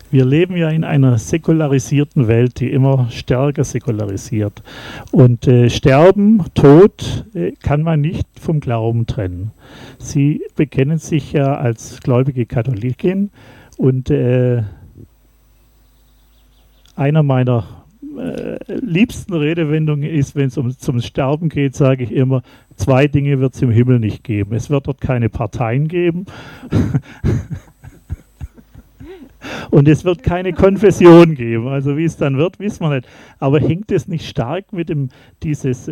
Wir leben ja in einer säkularisierten Welt, die immer stärker säkularisiert. Und Sterben, Tod kann man nicht vom Glauben trennen. Sie bekennen sich ja als gläubige Katholikin und einer meiner liebsten Redewendungen ist, wenn es zum Sterben geht, sage ich immer, 2 Dinge wird es im Himmel nicht geben. Es wird dort keine Parteien geben und es wird keine Konfession geben. Also wie es dann wird, wissen wir nicht. Aber hängt es nicht stark mit dieses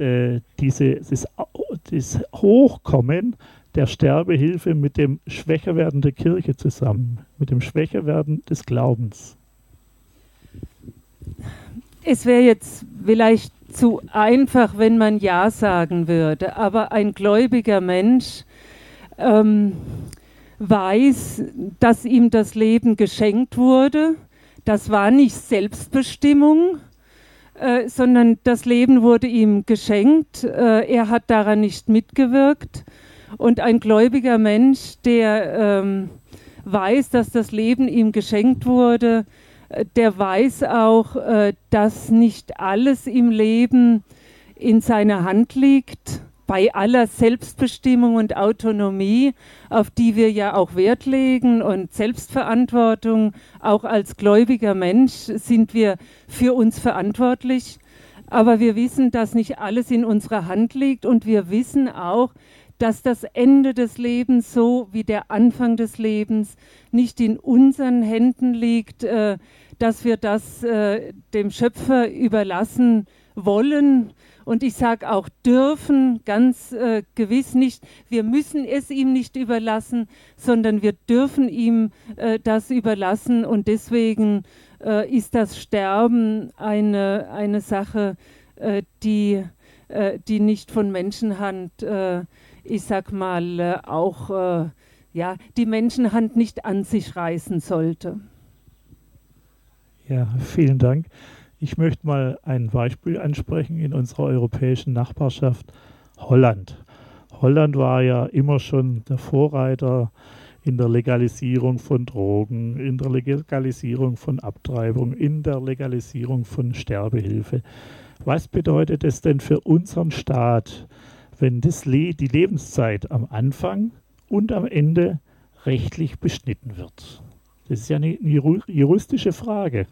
Hochkommen der Sterbehilfe mit dem Schwächerwerden der Kirche zusammen, mit dem Schwächerwerden des Glaubens? Es wäre jetzt vielleicht zu einfach, wenn man Ja sagen würde, aber ein gläubiger Mensch weiß, dass ihm das Leben geschenkt wurde. Das war nicht Selbstbestimmung, sondern das Leben wurde ihm geschenkt. Er hat daran nicht mitgewirkt. Und ein gläubiger Mensch, der weiß, dass das Leben ihm geschenkt wurde, der weiß auch, dass nicht alles im Leben in seiner Hand liegt, bei aller Selbstbestimmung und Autonomie, auf die wir ja auch Wert legen, und Selbstverantwortung. Auch als gläubiger Mensch sind wir für uns verantwortlich, aber wir wissen, dass nicht alles in unserer Hand liegt, und wir wissen auch, dass das Ende des Lebens so wie der Anfang des Lebens nicht in unseren Händen liegt, dass wir das dem Schöpfer überlassen wollen. Und ich sage auch dürfen, ganz gewiss nicht. Wir müssen es ihm nicht überlassen, sondern wir dürfen ihm das überlassen. Und deswegen ist das Sterben eine Sache, die nicht von Menschenhand, ich sag mal, auch die Menschenhand nicht an sich reißen sollte. Ja, vielen Dank. Ich möchte mal ein Beispiel ansprechen in unserer europäischen Nachbarschaft, Holland. Holland war ja immer schon der Vorreiter in der Legalisierung von Drogen, in der Legalisierung von Abtreibung, in der Legalisierung von Sterbehilfe. Was bedeutet es denn für unseren Staat, wenn die Lebenszeit am Anfang und am Ende rechtlich beschnitten wird? Das ist ja eine juristische Frage.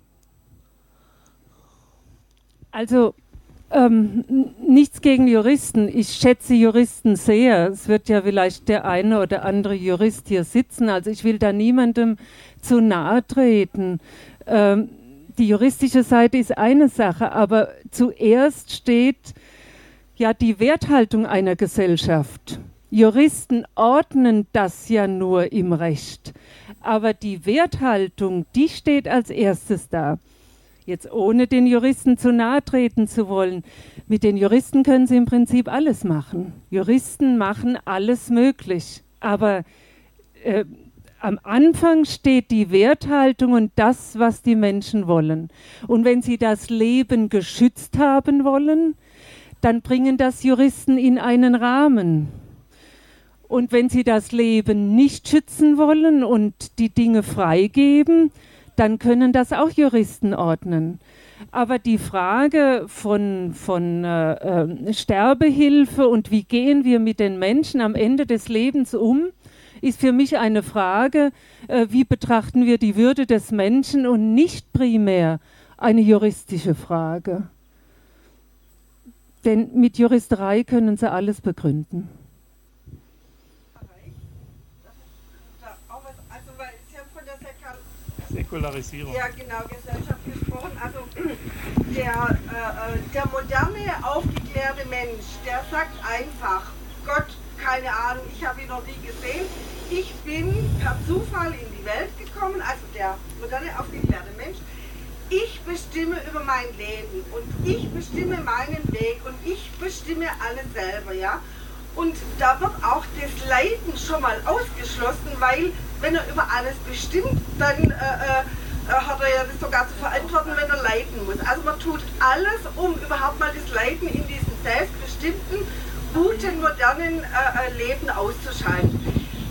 Also nichts gegen Juristen. Ich schätze Juristen sehr. Es wird ja vielleicht der eine oder andere Jurist hier sitzen. Also ich will da niemandem zu nahe treten. Die juristische Seite ist eine Sache, aber zuerst steht ja die Werthaltung einer Gesellschaft. Juristen ordnen das ja nur im Recht, aber die Werthaltung, die steht als erstes da. Jetzt ohne den Juristen zu nahe treten zu wollen. Mit den Juristen können sie im Prinzip alles machen. Juristen machen alles möglich, aber am Anfang steht die Werthaltung und das, was die Menschen wollen. Und wenn sie das Leben geschützt haben wollen, dann bringen das Juristen in einen Rahmen. Und wenn sie das Leben nicht schützen wollen und die Dinge freigeben, dann können das auch Juristen ordnen. Aber die Frage von Sterbehilfe und wie gehen wir mit den Menschen am Ende des Lebens um, ist für mich eine Frage, wie betrachten wir die Würde des Menschen und nicht primär eine juristische Frage. Denn mit Juristerei können sie alles begründen. Säkularisierung. Ja, genau, Gesellschaft gesprochen. Also der moderne, aufgeklärte Mensch, der sagt einfach, Gott, keine Ahnung, ich habe ihn noch nie gesehen. Ich bin per Zufall in die Welt gekommen, also der moderne, aufgeklärte Mensch. Ich bestimme über mein Leben und ich bestimme meinen Weg und ich bestimme alles selber, ja. Und da wird auch das Leiden schon mal ausgeschlossen, weil wenn er über alles bestimmt, dann hat er ja das sogar zu verantworten, wenn er leiden muss. Also man tut alles, um überhaupt mal das Leiden in diesem selbstbestimmten, guten, modernen Leben auszuschalten.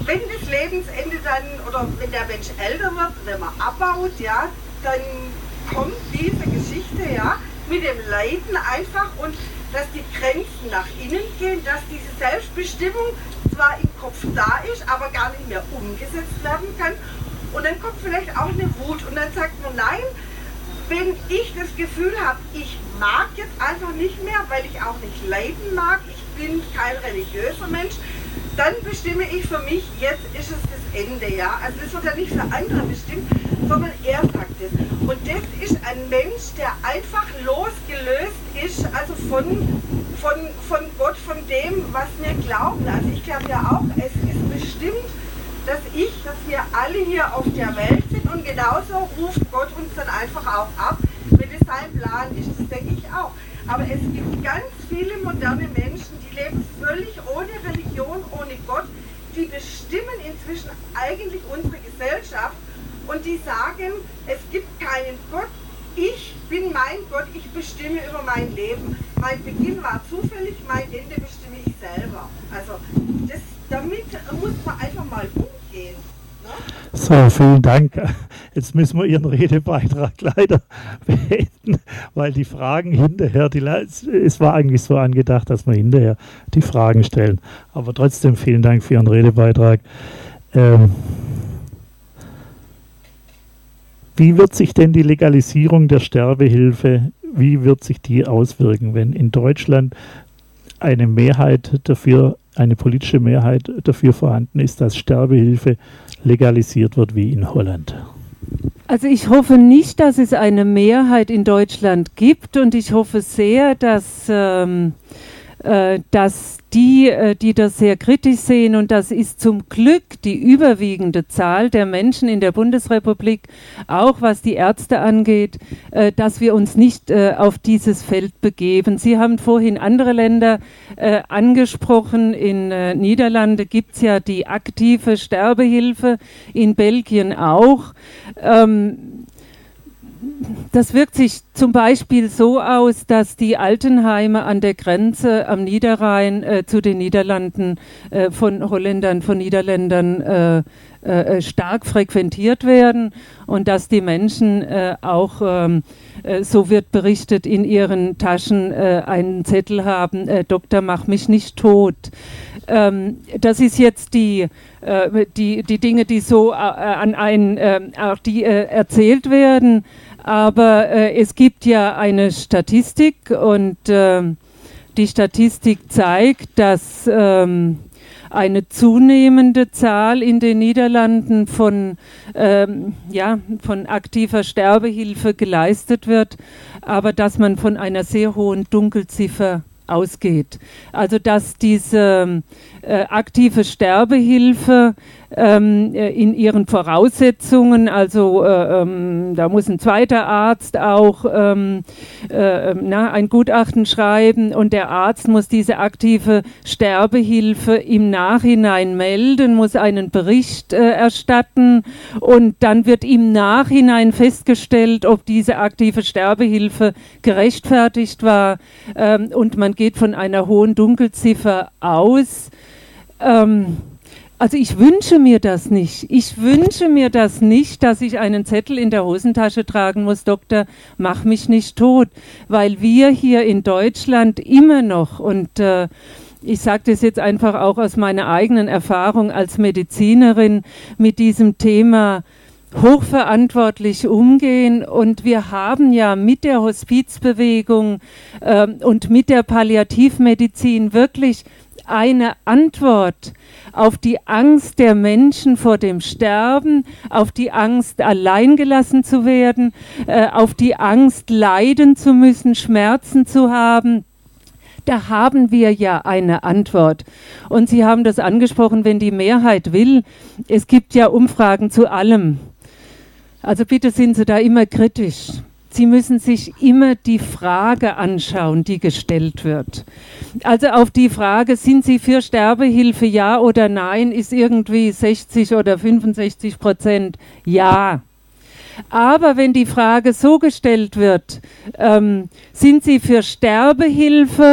wenn das Lebensende dann, oder wenn der Mensch älter wird, wenn man abbaut, ja, dann kommt diese Geschichte, ja, mit dem Leiden einfach und dass die Grenzen nach innen gehen, dass diese Selbstbestimmung zwar im Kopf da ist, aber gar nicht mehr umgesetzt werden kann. Und dann kommt vielleicht auch eine Wut und dann sagt man, nein, wenn ich das Gefühl habe, ich mag jetzt einfach nicht mehr, weil ich auch nicht leiden mag, ich bin kein religiöser Mensch, dann bestimme ich für mich, jetzt ist es das Ende, ja. Also das wird ja nicht für andere bestimmt, sondern er sagt es. Und das ist ein Mensch, der einfach losgelöst ist, also von Gott, von dem, was wir glauben. Also ich glaube ja auch, es ist bestimmt, dass wir alle hier auf der Welt sind und genauso ruft Gott uns dann einfach auch ab, wenn es sein Plan ist. Das denke ich auch. Aber es gibt ganz viele moderne Menschen, die leben völlig ohne Religion, ohne Gott. Die bestimmen inzwischen eigentlich unsere Gesellschaft und die sagen, es gibt keinen Gott. Ich bin mein Gott, ich bestimme über mein Leben. Mein Beginn war zufällig, mein Ende bestimme ich selber. Also damit muss man einfach mal umgehen. Ne? So, vielen Dank. Jetzt müssen wir Ihren Redebeitrag leider beenden, weil die Fragen hinterher, es war eigentlich so angedacht, dass wir hinterher die Fragen stellen. Aber trotzdem vielen Dank für Ihren Redebeitrag. Wie wird sich denn die Legalisierung der Sterbehilfe, wie wird sich die auswirken, wenn in Deutschland eine politische Mehrheit dafür vorhanden ist, dass Sterbehilfe legalisiert wird wie in Holland? Also ich hoffe nicht, dass es eine Mehrheit in Deutschland gibt und ich hoffe sehr, dass die das sehr kritisch sehen und das ist zum Glück die überwiegende Zahl der Menschen in der Bundesrepublik, auch was die Ärzte angeht, dass wir uns nicht auf dieses Feld begeben. Sie haben vorhin andere Länder angesprochen. In Niederlande gibt es ja die aktive Sterbehilfe, in Belgien auch. Das wirkt sich zum Beispiel so aus, dass die Altenheime an der Grenze am Niederrhein zu den Niederlanden von Niederländern stark frequentiert werden und dass die Menschen auch, so wird berichtet, in ihren Taschen einen Zettel haben, Doktor, mach mich nicht tot. Das ist jetzt die Dinge, die so die erzählt werden. Aber es gibt ja eine Statistik und die Statistik zeigt, dass eine zunehmende Zahl in den Niederlanden von aktiver Sterbehilfe geleistet wird, aber dass man von einer sehr hohen Dunkelziffer ausgeht. Also dass diese aktive Sterbehilfe in ihren Voraussetzungen, also da muss ein zweiter Arzt auch ein Gutachten schreiben und der Arzt muss diese aktive Sterbehilfe im Nachhinein melden, muss einen Bericht erstatten und dann wird im Nachhinein festgestellt, ob diese aktive Sterbehilfe gerechtfertigt war und man geht von einer hohen Dunkelziffer aus. Also ich wünsche mir das nicht. Ich wünsche mir das nicht, dass ich einen Zettel in der Hosentasche tragen muss, Doktor, mach mich nicht tot, weil wir hier in Deutschland immer noch, und ich sage das jetzt einfach auch aus meiner eigenen Erfahrung als Medizinerin, mit diesem Thema hochverantwortlich umgehen und wir haben ja mit der Hospizbewegung und mit der Palliativmedizin wirklich eine Antwort auf die Angst der Menschen vor dem Sterben, auf die Angst, alleingelassen zu werden, auf die Angst, leiden zu müssen, Schmerzen zu haben. Da haben wir ja eine Antwort. Und Sie haben das angesprochen, wenn die Mehrheit will. Es gibt ja Umfragen zu allem. Also bitte sind Sie da immer kritisch. Sie müssen sich immer die Frage anschauen, die gestellt wird. Also auf die Frage, sind Sie für Sterbehilfe, ja oder nein, ist irgendwie 60 oder 65% ja. Aber wenn die Frage so gestellt wird, sind Sie für Sterbehilfe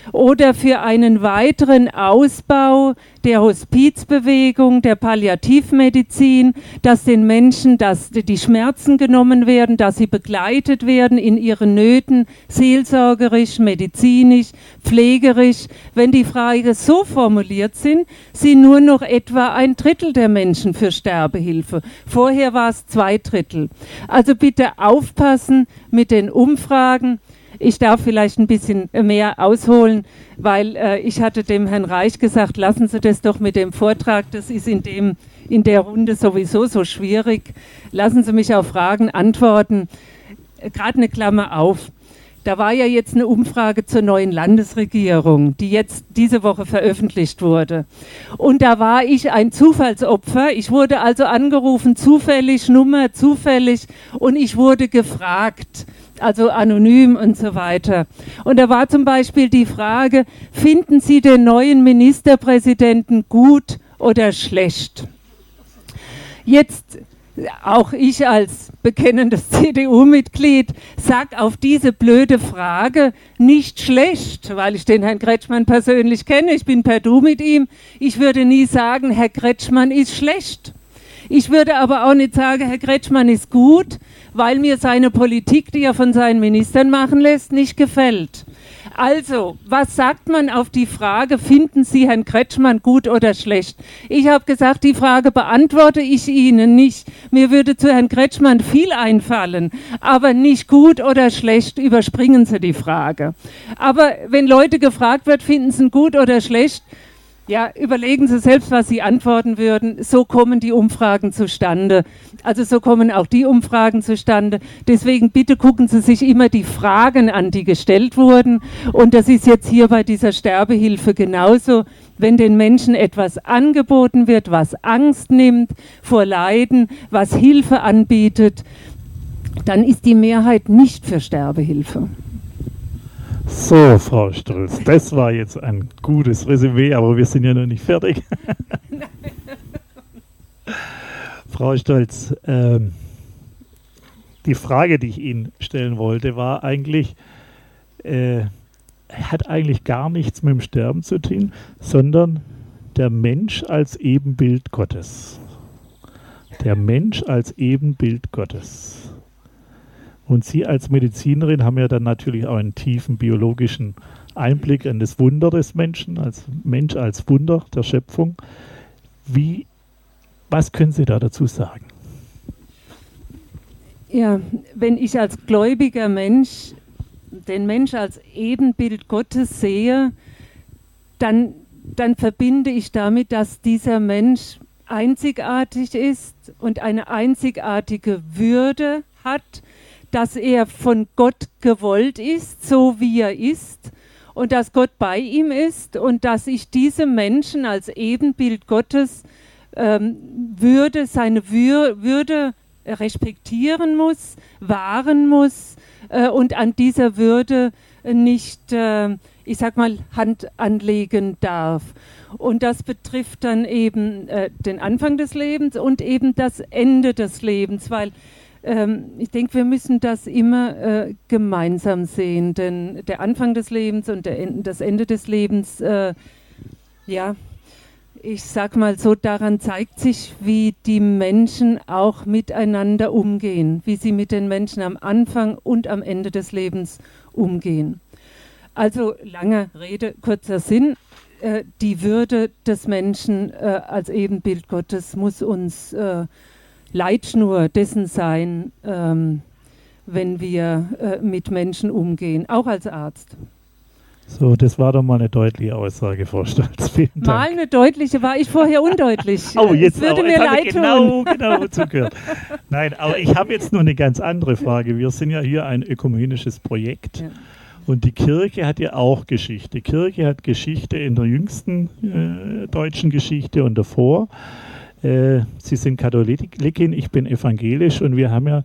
oder für einen weiteren Ausbau der Hospizbewegung, der Palliativmedizin, dass den Menschen die Schmerzen genommen werden, dass sie begleitet werden in ihren Nöten, seelsorgerisch, medizinisch, pflegerisch. Wenn die Fragen so formuliert sind, sind nur noch etwa 1/3 der Menschen für Sterbehilfe. Vorher war es 2/3. Also bitte aufpassen mit den Umfragen. Ich darf vielleicht ein bisschen mehr ausholen, weil ich hatte dem Herrn Reich gesagt, lassen Sie das doch mit dem Vortrag, das ist in der Runde sowieso so schwierig. Lassen Sie mich auf Fragen antworten. Gerade eine Klammer auf. Da war ja jetzt eine Umfrage zur neuen Landesregierung, die jetzt diese Woche veröffentlicht wurde. Und da war ich ein Zufallsopfer. Ich wurde also angerufen, zufällig, Nummer zufällig, und ich wurde gefragt, also anonym und so weiter. Und da war zum Beispiel die Frage, finden Sie den neuen Ministerpräsidenten gut oder schlecht? Jetzt, auch ich als bekennendes CDU-Mitglied, sag auf diese blöde Frage nicht schlecht, weil ich den Herrn Kretschmann persönlich kenne, ich bin per Du mit ihm. Ich würde nie sagen, Herr Kretschmann ist schlecht. Ich würde aber auch nicht sagen, Herr Kretschmann ist gut, weil mir seine Politik, die er von seinen Ministern machen lässt, nicht gefällt. Also, was sagt man auf die Frage, finden Sie Herrn Kretschmann gut oder schlecht? Ich habe gesagt, die Frage beantworte ich Ihnen nicht. Mir würde zu Herrn Kretschmann viel einfallen, aber nicht gut oder schlecht, überspringen Sie die Frage. Aber wenn Leute gefragt wird, finden Sie ihn gut oder schlecht, ja, überlegen Sie selbst, was Sie antworten würden. So kommen die Umfragen zustande. Also so kommen auch die Umfragen zustande. Deswegen bitte gucken Sie sich immer die Fragen an, die gestellt wurden. Und das ist jetzt hier bei dieser Sterbehilfe genauso. Wenn den Menschen etwas angeboten wird, was Angst nimmt vor Leiden, was Hilfe anbietet, dann ist die Mehrheit nicht für Sterbehilfe. So, Frau Stolz, das war jetzt ein gutes Resümee, aber wir sind ja noch nicht fertig. Frau Stolz, die Frage, die ich Ihnen stellen wollte, war eigentlich, hat eigentlich gar nichts mit dem Sterben zu tun, sondern der Mensch als Ebenbild Gottes. Der Mensch als Ebenbild Gottes. Und Sie als Medizinerin haben ja dann natürlich auch einen tiefen biologischen Einblick in das Wunder des Menschen, als Mensch als Wunder der Schöpfung. Was können Sie da dazu sagen? Ja, wenn ich als gläubiger Mensch den Mensch als Ebenbild Gottes sehe, dann verbinde ich damit, dass dieser Mensch einzigartig ist und eine einzigartige Würde hat, dass er von Gott gewollt ist, so wie er ist, und dass Gott bei ihm ist und dass ich diese Menschen als Ebenbild Gottes seine Würde respektieren muss, wahren muss und an dieser Würde nicht, ich sag mal, Hand anlegen darf. Und das betrifft dann eben den Anfang des Lebens und eben das Ende des Lebens, weil ich denke, wir müssen das immer gemeinsam sehen, denn der Anfang des Lebens und das Ende des Lebens, ja, ich sag mal so, daran zeigt sich, wie die Menschen auch miteinander umgehen, wie sie mit den Menschen am Anfang und am Ende des Lebens umgehen. Also lange Rede, kurzer Sinn. Die Würde des Menschen als Ebenbild Gottes muss uns Leitschnur dessen sein, wenn wir mit Menschen umgehen, auch als Arzt. So, das war doch mal eine deutliche Aussage, Frau Stolz. Vielen Dank. Mal eine deutliche, war ich vorher undeutlich. Oh, jetzt würde mir leid tun. Genau zugehört. Nein, aber ich habe jetzt nur eine ganz andere Frage. Wir sind ja hier ein ökumenisches Projekt. Ja. Und die Kirche hat ja auch Geschichte. Die Kirche hat Geschichte in der jüngsten deutschen Geschichte und davor. Sie sind Katholikin, ich bin evangelisch und wir haben ja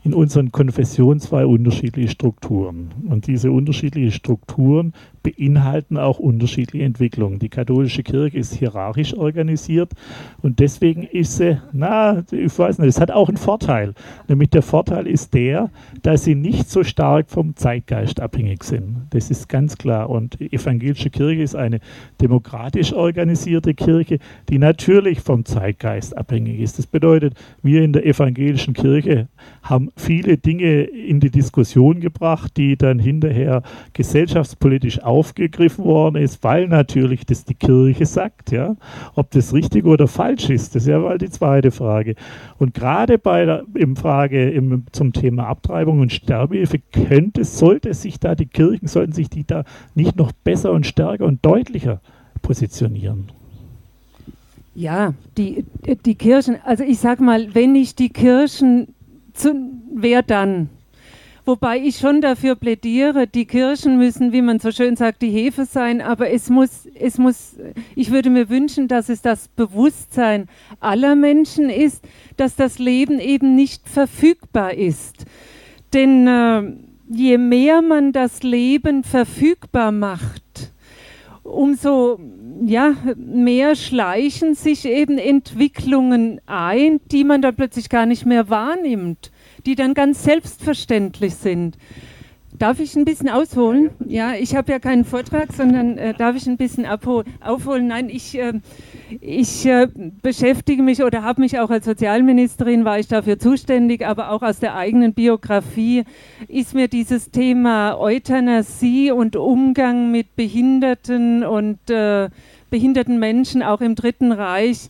in unseren Konfessionen zwei unterschiedliche Strukturen. Und diese unterschiedlichen Strukturen beinhalten auch unterschiedliche Entwicklungen. Die katholische Kirche ist hierarchisch organisiert und deswegen ist sie, ich weiß nicht, es hat auch einen Vorteil. Nämlich der Vorteil ist der, dass sie nicht so stark vom Zeitgeist abhängig sind. Das ist ganz klar. Und die evangelische Kirche ist eine demokratisch organisierte Kirche, die natürlich vom Zeitgeist abhängig ist. Das bedeutet, wir in der evangelischen Kirche haben viele Dinge in die Diskussion gebracht, die dann hinterher gesellschaftspolitisch aufgegriffen worden ist, weil natürlich das die Kirche sagt, ja. Ob das richtig oder falsch ist, das ist ja mal die zweite Frage. Und gerade zum Thema Abtreibung und Sterbehilfe sollten sich die da nicht noch besser und stärker und deutlicher positionieren. Ja, die Kirchen, also ich sag mal, wenn nicht die Kirchen, wer dann? Wobei ich schon dafür plädiere, die Kirchen müssen, wie man so schön sagt, die Hefe sein, aber ich würde mir wünschen, dass es das Bewusstsein aller Menschen ist, dass das Leben eben nicht verfügbar ist. Denn je mehr man das Leben verfügbar macht, umso mehr schleichen sich eben Entwicklungen ein, die man dann plötzlich gar nicht mehr wahrnimmt, die dann ganz selbstverständlich sind. Darf ich ein bisschen ausholen? Ja, ich habe ja keinen Vortrag, sondern darf ich ein bisschen aufholen? Nein, ich beschäftige mich oder habe mich auch als Sozialministerin, war ich dafür zuständig, aber auch aus der eigenen Biografie ist mir dieses Thema Euthanasie und Umgang mit Behinderten und behinderten Menschen auch im Dritten Reich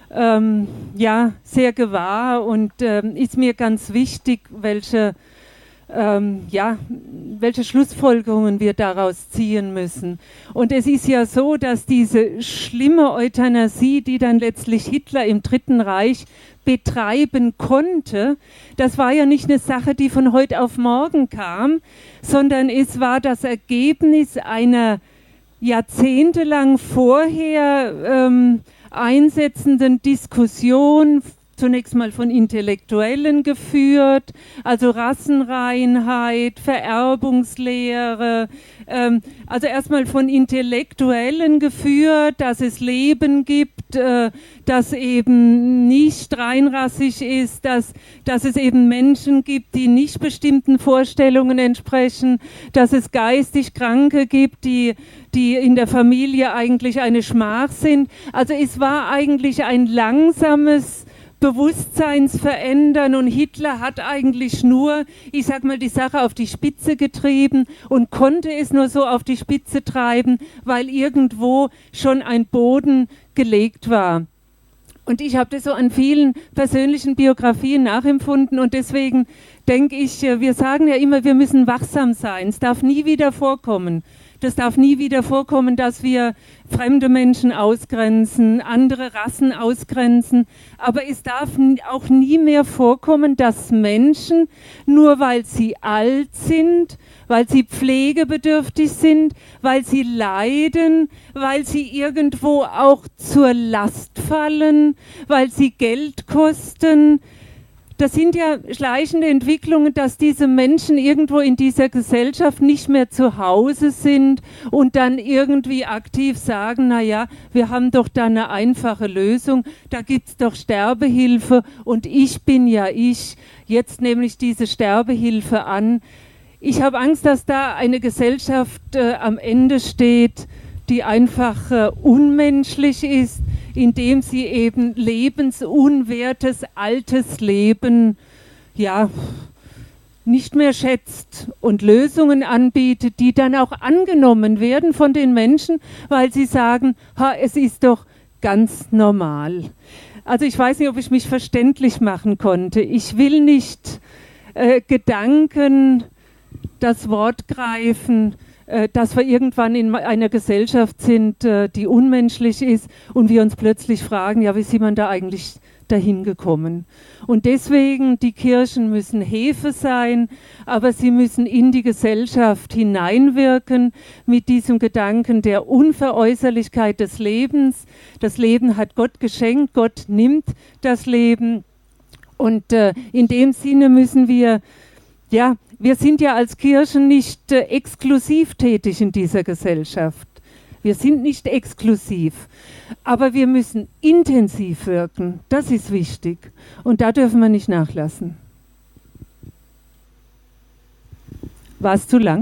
sehr gewahr und ist mir ganz wichtig, welche Schlussfolgerungen wir daraus ziehen müssen. Und es ist ja so, dass diese schlimme Euthanasie, die dann letztlich Hitler im Dritten Reich betreiben konnte, das war ja nicht eine Sache, die von heute auf morgen kam, sondern es war das Ergebnis einer jahrzehntelang vorher einsetzenden Diskussion, zunächst mal von Intellektuellen geführt, also Rassenreinheit, Vererbungslehre, also erstmal von Intellektuellen geführt, dass es Leben gibt, das eben nicht reinrassig ist, dass es eben Menschen gibt, die nicht bestimmten Vorstellungen entsprechen, dass es geistig Kranke gibt, die in der Familie eigentlich eine Schmach sind. Also es war eigentlich ein langsames Bewusstseinsverändern und Hitler hat eigentlich nur, ich sag mal, die Sache auf die Spitze getrieben und konnte es nur so auf die Spitze treiben, weil irgendwo schon ein Boden gelegt war. Und ich habe das so an vielen persönlichen Biografien nachempfunden und deswegen denke ich, wir sagen ja immer, wir müssen wachsam sein. Es darf nie wieder vorkommen. Das darf nie wieder vorkommen, dass wir fremde Menschen ausgrenzen, andere Rassen ausgrenzen. Aber es darf auch nie mehr vorkommen, dass Menschen, nur weil sie alt sind, weil sie pflegebedürftig sind, weil sie leiden, weil sie irgendwo auch zur Last fallen, weil sie Geld kosten. Das sind ja schleichende Entwicklungen, dass diese Menschen irgendwo in dieser Gesellschaft nicht mehr zu Hause sind und dann irgendwie aktiv sagen, naja, wir haben doch da eine einfache Lösung, da gibt's doch Sterbehilfe und ich bin ja ich, jetzt nehme ich diese Sterbehilfe an. Ich habe Angst, dass da eine Gesellschaft am Ende steht, die einfach unmenschlich ist, indem sie eben lebensunwertes, altes Leben nicht mehr schätzt und Lösungen anbietet, die dann auch angenommen werden von den Menschen, weil sie sagen, es ist doch ganz normal. Also ich weiß nicht, ob ich mich verständlich machen konnte. Ich will nicht Gedanken das Wort greifen, dass wir irgendwann in einer Gesellschaft sind, die unmenschlich ist und wir uns plötzlich fragen, ja, wie sind wir da eigentlich dahin gekommen? Und deswegen, die Kirchen müssen Hefe sein, aber sie müssen in die Gesellschaft hineinwirken mit diesem Gedanken der Unveräußerlichkeit des Lebens. Das Leben hat Gott geschenkt, Gott nimmt das Leben Und in dem Sinne müssen wir sind ja als Kirchen nicht exklusiv tätig in dieser Gesellschaft. Wir sind nicht exklusiv, aber wir müssen intensiv wirken. Das ist wichtig und da dürfen wir nicht nachlassen. War es zu lang?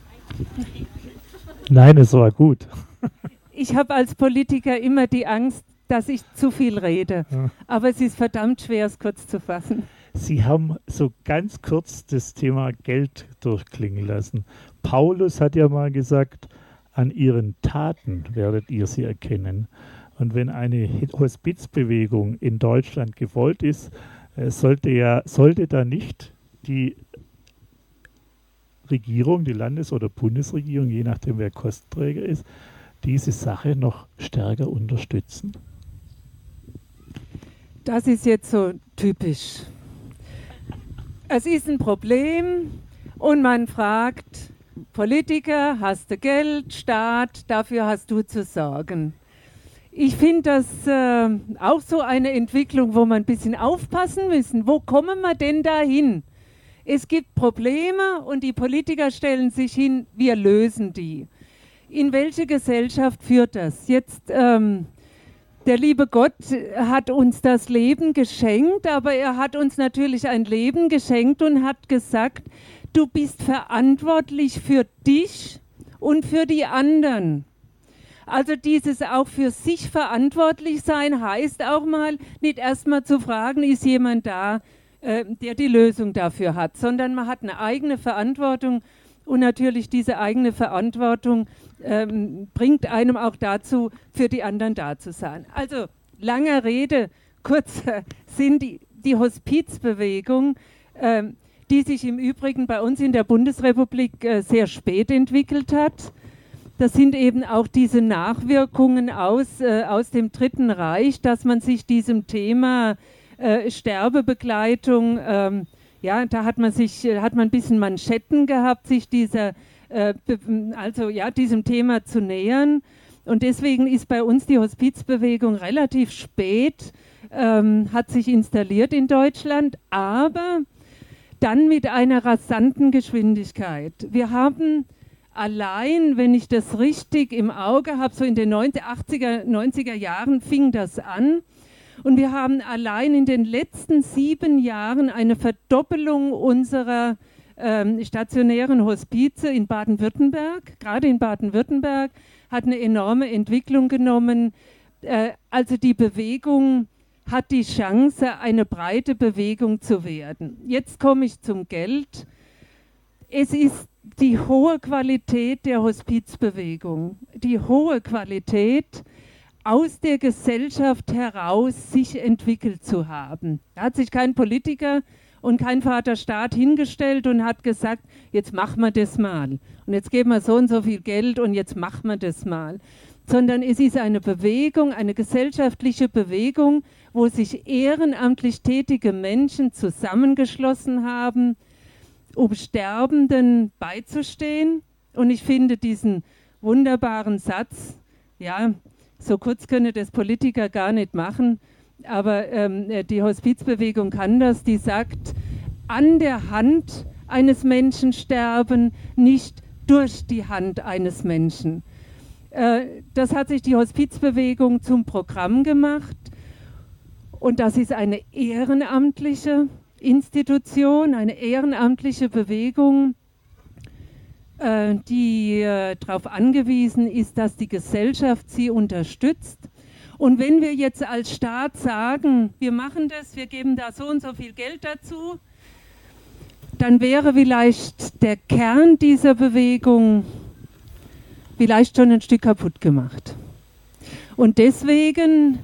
Nein, es war gut. Ich habe als Politiker immer die Angst, dass ich zu viel rede, aber es ist verdammt schwer, es kurz zu fassen. Sie haben so ganz kurz das Thema Geld durchklingen lassen. Paulus hat ja mal gesagt, an ihren Taten werdet ihr sie erkennen. Und wenn eine Hospizbewegung in Deutschland gewollt ist, sollte da nicht die Regierung, die Landes- oder Bundesregierung, je nachdem wer Kostenträger ist, diese Sache noch stärker unterstützen? Das ist jetzt so typisch. Es ist ein Problem und man fragt, Politiker, hast du Geld, Staat, dafür hast du zu sorgen. Ich finde das auch so eine Entwicklung, wo wir ein bisschen aufpassen müssen. Wo kommen wir denn dahin? Es gibt Probleme und die Politiker stellen sich hin, wir lösen die. In welche Gesellschaft führt das? Jetzt, der liebe Gott hat uns das Leben geschenkt, aber er hat uns natürlich ein Leben geschenkt und hat gesagt, du bist verantwortlich für dich und für die anderen. Also dieses auch für sich verantwortlich sein heißt auch mal, nicht erstmal zu fragen, ist jemand da, der die Lösung dafür hat, sondern man hat eine eigene Verantwortung und natürlich diese eigene Verantwortung bringt einem auch dazu, für die anderen da zu sein. Also langer Rede, kurzer Sinn, die Hospizbewegung, die sich im Übrigen bei uns in der Bundesrepublik sehr spät entwickelt hat. Das sind eben auch diese Nachwirkungen aus dem Dritten Reich, dass man sich diesem Thema Sterbebegleitung, da hat man ein bisschen Manschetten gehabt, sich diesem Thema zu nähern. Und deswegen ist bei uns die Hospizbewegung relativ spät, hat sich installiert in Deutschland, aber dann mit einer rasanten Geschwindigkeit. Wir haben allein, wenn ich das richtig im Auge habe, so in den 80er, 90er Jahren fing das an. Und wir haben allein in den letzten 7 Jahren eine Verdoppelung unserer stationären Hospize in Baden-Württemberg. Gerade in Baden-Württemberg hat eine enorme Entwicklung genommen. Also die Bewegung hat die Chance, eine breite Bewegung zu werden. Jetzt komme ich zum Geld. Es ist die hohe Qualität der Hospizbewegung, die hohe Qualität, aus der Gesellschaft heraus sich entwickelt zu haben. Da hat sich kein Politiker und kein Vaterstaat hingestellt und hat gesagt, jetzt machen wir das mal und jetzt geben wir so und so viel Geld und jetzt machen wir das mal. Sondern es ist eine Bewegung, eine gesellschaftliche Bewegung, wo sich ehrenamtlich tätige Menschen zusammengeschlossen haben, um Sterbenden beizustehen. Und ich finde diesen wunderbaren Satz, ja, so kurz können das Politiker gar nicht machen, aber die Hospizbewegung kann das, die sagt, an der Hand eines Menschen sterben, nicht durch die Hand eines Menschen. Das hat sich die Hospizbewegung zum Programm gemacht und das ist eine ehrenamtliche Institution, eine ehrenamtliche Bewegung, die darauf angewiesen ist, dass die Gesellschaft sie unterstützt. Und wenn wir jetzt als Staat sagen, wir machen das, wir geben da so und so viel Geld dazu, dann wäre vielleicht der Kern dieser Bewegung vielleicht schon ein Stück kaputt gemacht. Und deswegen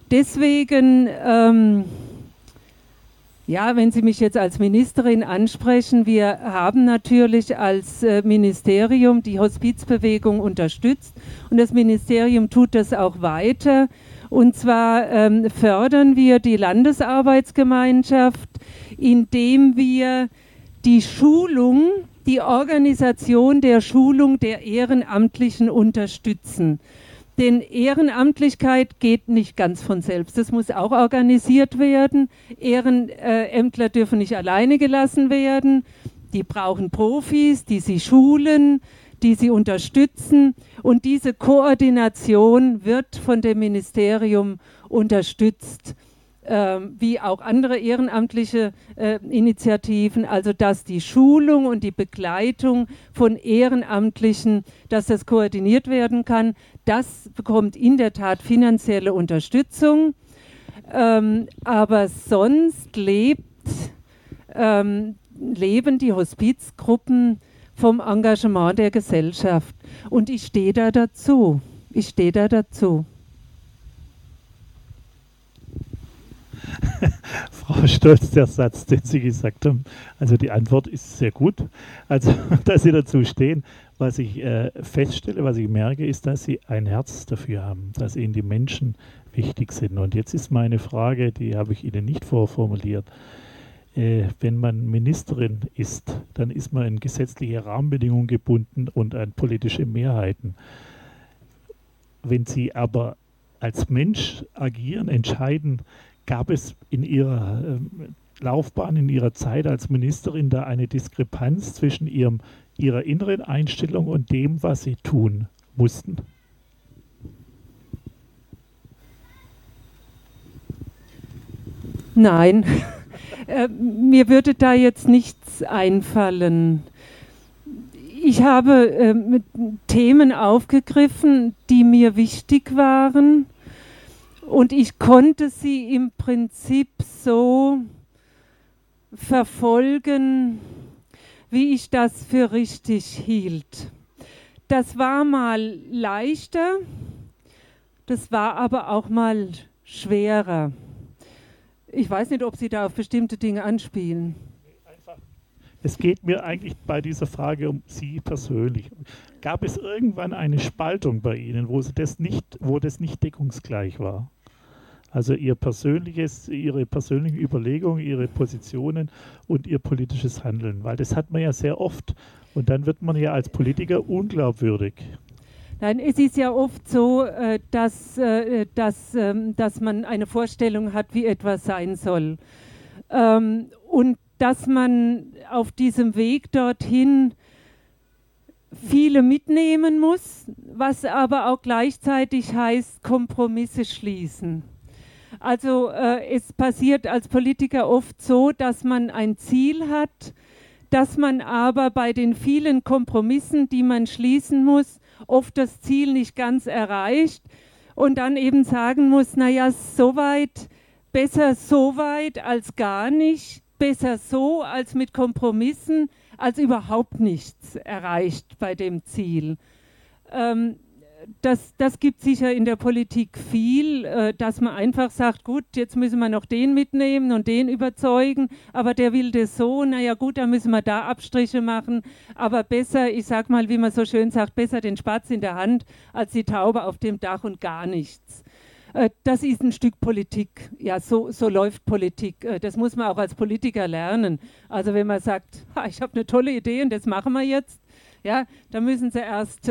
wenn Sie mich jetzt als Ministerin ansprechen, wir haben natürlich als Ministerium die Hospizbewegung unterstützt und das Ministerium tut das auch weiter. Und zwar fördern wir die Landesarbeitsgemeinschaft, indem wir die Schulung, die Organisation der Schulung der Ehrenamtlichen unterstützen. Denn Ehrenamtlichkeit geht nicht ganz von selbst. Das muss auch organisiert werden. Ehrenämtler dürfen nicht alleine gelassen werden. Die brauchen Profis, die sie schulen, die sie unterstützen. Und diese Koordination wird von dem Ministerium unterstützt, wie auch andere ehrenamtliche Initiativen, also dass die Schulung und die Begleitung von Ehrenamtlichen, dass das koordiniert werden kann, das bekommt in der Tat finanzielle Unterstützung, aber sonst leben die Hospizgruppen vom Engagement der Gesellschaft und ich stehe da dazu. Frau Stolz, der Satz, den Sie gesagt haben, also die Antwort ist sehr gut. Also, dass Sie dazu stehen, was ich feststelle, was ich merke, ist, dass Sie ein Herz dafür haben, dass Ihnen die Menschen wichtig sind. Und jetzt ist meine Frage, die habe ich Ihnen nicht vorformuliert. Wenn man Ministerin ist, dann ist man an gesetzliche Rahmenbedingungen gebunden und an politische Mehrheiten. Wenn Sie aber als Mensch agieren, entscheiden, gab es in Ihrer Laufbahn, in Ihrer Zeit als Ministerin da eine Diskrepanz zwischen Ihrer inneren Einstellung und dem, was Sie tun mussten? Nein, mir würde da jetzt nichts einfallen. Ich habe Themen aufgegriffen, die mir wichtig waren. Und ich konnte sie im Prinzip so verfolgen, wie ich das für richtig hielt. Das war mal leichter, das war aber auch mal schwerer. Ich weiß nicht, ob Sie da auf bestimmte Dinge anspielen. Es geht mir eigentlich bei dieser Frage um Sie persönlich. Gab es irgendwann eine Spaltung bei Ihnen, wo das nicht deckungsgleich war? Also Ihre persönlichen Überlegungen, Ihre Positionen und Ihr politisches Handeln. Weil das hat man ja sehr oft. Und dann wird man ja als Politiker unglaubwürdig. Nein, es ist ja oft so, dass man eine Vorstellung hat, wie etwas sein soll. Und dass man auf diesem Weg dorthin viele mitnehmen muss, was aber auch gleichzeitig heißt, Kompromisse schließen. Also es passiert als Politiker oft so, dass man ein Ziel hat, dass man aber bei den vielen Kompromissen, die man schließen muss, oft das Ziel nicht ganz erreicht und dann eben sagen muss, naja, besser so weit als gar nicht, besser so als mit Kompromissen, als überhaupt nichts erreicht bei dem Ziel. Das gibt sicher in der Politik viel, dass man einfach sagt, gut, jetzt müssen wir noch den mitnehmen und den überzeugen, aber der will das so, naja gut, dann müssen wir da Abstriche machen, aber besser, ich sag mal, wie man so schön sagt, besser den Spatz in der Hand als die Taube auf dem Dach und gar nichts. Das ist ein Stück Politik, ja, so läuft Politik, das muss man auch als Politiker lernen. Also wenn man sagt, ich habe eine tolle Idee und das machen wir jetzt, ja, dann müssen sie erst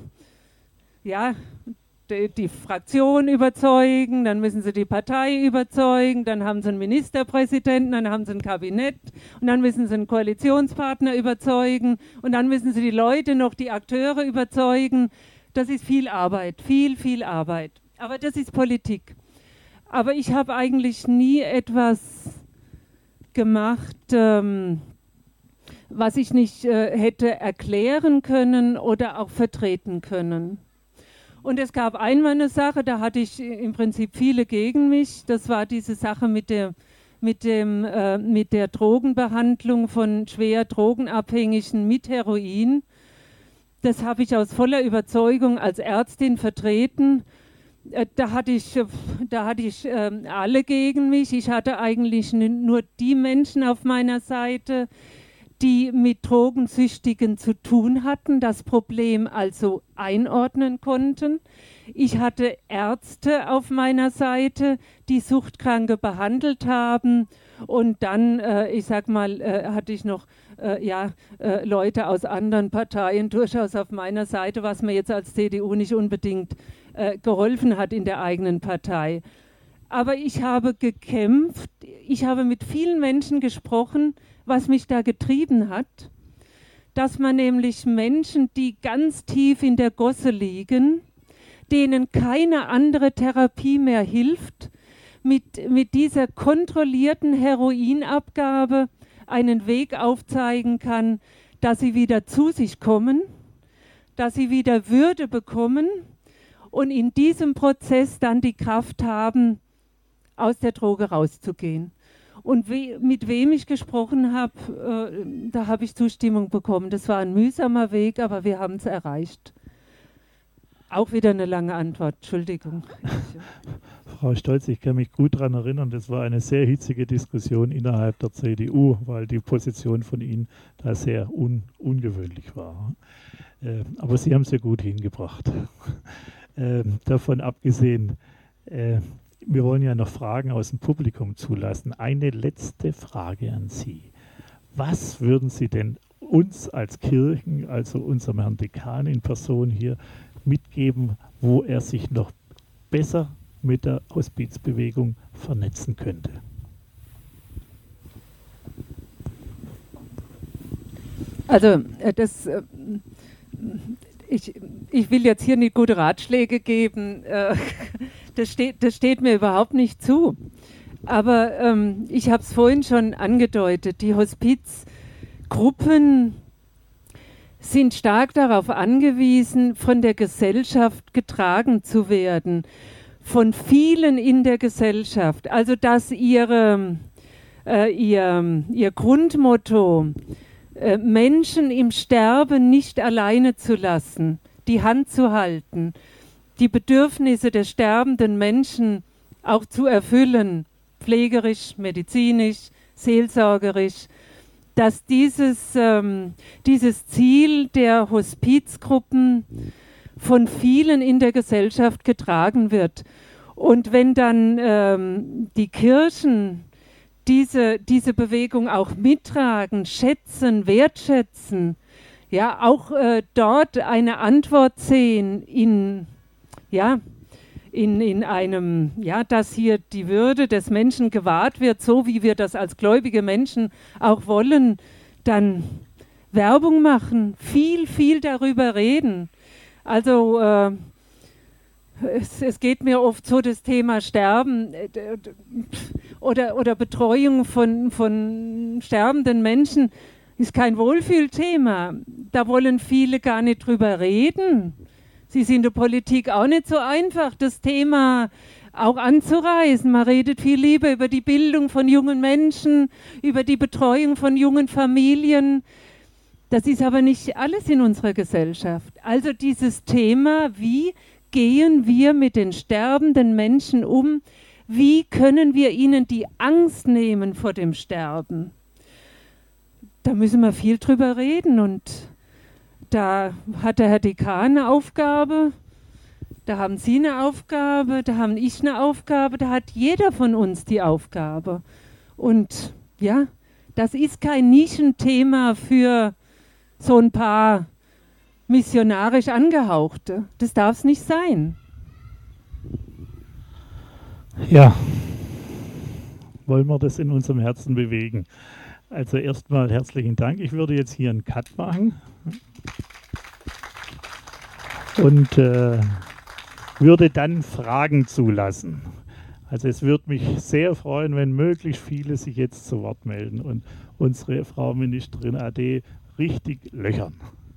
die Fraktion überzeugen, dann müssen sie die Partei überzeugen, dann haben sie einen Ministerpräsidenten, dann haben sie ein Kabinett und dann müssen sie einen Koalitionspartner überzeugen und dann müssen sie die Leute noch, die Akteure überzeugen. Das ist viel Arbeit, viel Arbeit. Aber das ist Politik. Aber ich habe eigentlich nie etwas gemacht, was ich nicht hätte erklären können oder auch vertreten können. Und es gab einmal eine Sache, da hatte ich im Prinzip viele gegen mich. Das war diese Sache mit der Drogenbehandlung von schwer Drogenabhängigen mit Heroin. Das habe ich aus voller Überzeugung als Ärztin vertreten. Da hatte ich alle gegen mich. Ich hatte eigentlich nur die Menschen auf meiner Seite, die mit Drogensüchtigen zu tun hatten, das Problem also einordnen konnten. Ich hatte Ärzte auf meiner Seite, die Suchtkranke behandelt haben. Und dann, hatte ich noch Leute aus anderen Parteien durchaus auf meiner Seite, was man jetzt als CDU nicht unbedingt geholfen hat in der eigenen Partei. Aber ich habe gekämpft, ich habe mit vielen Menschen gesprochen, was mich da getrieben hat, dass man nämlich Menschen, die ganz tief in der Gosse liegen, denen keine andere Therapie mehr hilft, mit dieser kontrollierten Heroinabgabe einen Weg aufzeigen kann, dass sie wieder zu sich kommen, dass sie wieder Würde bekommen und in diesem Prozess dann die Kraft haben, aus der Droge rauszugehen. Und mit wem ich gesprochen habe, da habe ich Zustimmung bekommen. Das war ein mühsamer Weg, aber wir haben es erreicht. Auch wieder eine lange Antwort, Entschuldigung. Frau Stolz, ich kann mich gut daran erinnern, das war eine sehr hitzige Diskussion innerhalb der CDU, weil die Position von Ihnen da sehr ungewöhnlich war. Aber Sie haben es ja gut hingebracht. Davon abgesehen, wir wollen ja noch Fragen aus dem Publikum zulassen. Eine letzte Frage an Sie. Was würden Sie denn uns als Kirchen, also unserem Herrn Dekan in Person hier, mitgeben, wo er sich noch besser mit der Hospizbewegung vernetzen könnte? Also ich will jetzt hier nicht gute Ratschläge geben, das steht mir überhaupt nicht zu. Aber ich habe es vorhin schon angedeutet, die Hospizgruppen sind stark darauf angewiesen, von der Gesellschaft getragen zu werden, von vielen in der Gesellschaft. Also dass ihr Grundmotto, Menschen im Sterben nicht alleine zu lassen, die Hand zu halten, die Bedürfnisse der sterbenden Menschen auch zu erfüllen, pflegerisch, medizinisch, seelsorgerisch, dass dieses Ziel der Hospizgruppen von vielen in der Gesellschaft getragen wird. Und wenn dann die Kirchen diese Bewegung auch mittragen, schätzen, wertschätzen, ja, auch dort eine Antwort sehen in einem, ja, dass hier die Würde des Menschen gewahrt wird, so wie wir das als gläubige Menschen auch wollen, dann Werbung machen, viel darüber reden. Also es geht mir oft so das Thema Sterben oder Betreuung von sterbenden Menschen ist kein Wohlfühlthema. Da wollen viele gar nicht drüber reden. Sie sind in der Politik auch nicht so einfach, das Thema auch anzureißen. Man redet viel lieber über die Bildung von jungen Menschen, über die Betreuung von jungen Familien. Das ist aber nicht alles in unserer Gesellschaft. Also dieses Thema, wie gehen wir mit den sterbenden Menschen um? Wie können wir ihnen die Angst nehmen vor dem Sterben? Da müssen wir viel drüber reden und da hat der Herr Dekan eine Aufgabe, da haben Sie eine Aufgabe, da haben ich eine Aufgabe, da hat jeder von uns die Aufgabe. Und ja, das ist kein Nischenthema für so ein paar missionarisch Angehauchte. Das darf es nicht sein. Ja, wollen wir das in unserem Herzen bewegen. Also erstmal herzlichen Dank. Ich würde jetzt hier einen Cut machen und würde dann Fragen zulassen. Also es würde mich sehr freuen, wenn möglichst viele sich jetzt zu Wort melden und unsere Frau Ministerin AD richtig löchern.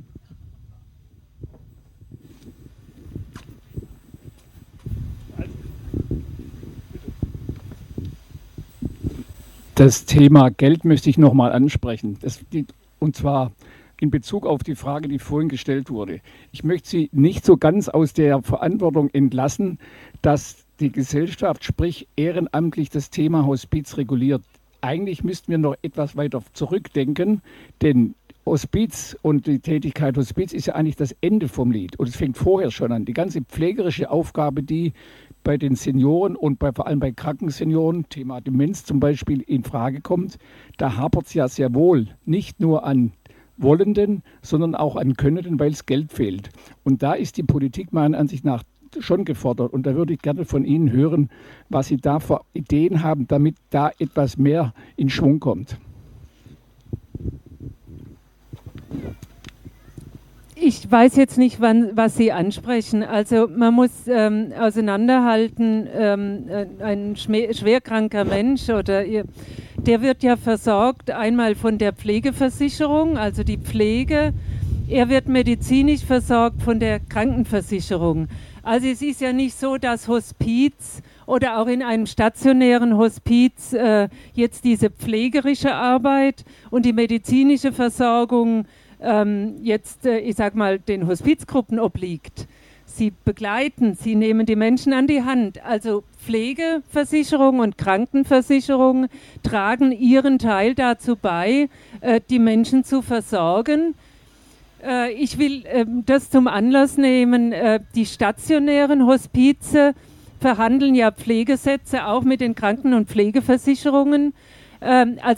Das Thema Geld möchte ich nochmal ansprechen. Und zwar in Bezug auf die Frage, die vorhin gestellt wurde. Ich möchte Sie nicht so ganz aus der Verantwortung entlassen, dass die Gesellschaft, sprich ehrenamtlich, das Thema Hospiz reguliert. Eigentlich müssten wir noch etwas weiter zurückdenken, denn Hospiz und die Tätigkeit Hospiz ist ja eigentlich das Ende vom Lied. Und es fängt vorher schon an. Die ganze pflegerische Aufgabe, die bei den Senioren und vor allem bei kranken Senioren, Thema Demenz zum Beispiel, in Frage kommt, da hapert es ja sehr wohl nicht nur an Wollenden, sondern auch an Könnenden, weil es Geld fehlt. Und da ist die Politik meiner Ansicht nach schon gefordert. Und da würde ich gerne von Ihnen hören, was Sie da für Ideen haben, damit da etwas mehr in Schwung kommt. Ich weiß jetzt nicht, was Sie ansprechen. Also man muss auseinanderhalten, ein schwerkranker Mensch der wird ja versorgt einmal von der Pflegeversicherung, also die Pflege. Er wird medizinisch versorgt von der Krankenversicherung. Also es ist ja nicht so, dass Hospiz oder auch in einem stationären Hospiz jetzt diese pflegerische Arbeit und die medizinische Versorgung ich sag mal, den Hospizgruppen obliegt. Sie begleiten, sie nehmen die Menschen an die Hand. Also Pflegeversicherung und Krankenversicherung tragen ihren Teil dazu bei, die Menschen zu versorgen. Ich will das zum Anlass nehmen, die stationären Hospize verhandeln ja Pflegesätze auch mit den Kranken- und Pflegeversicherungen. Also